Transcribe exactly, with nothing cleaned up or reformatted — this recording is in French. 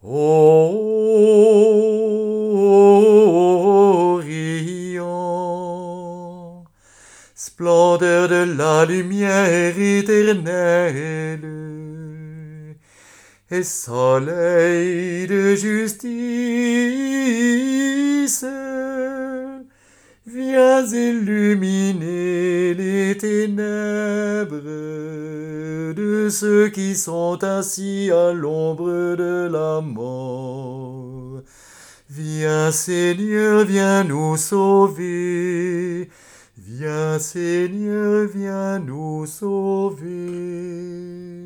Orient, splendeur de la lumière éternelle, et soleil de justice, viens illuminer les ténèbres de ceux qui sont assis à l'ombre de la mort. Viens Seigneur, viens nous sauver. Viens Seigneur, viens nous sauver.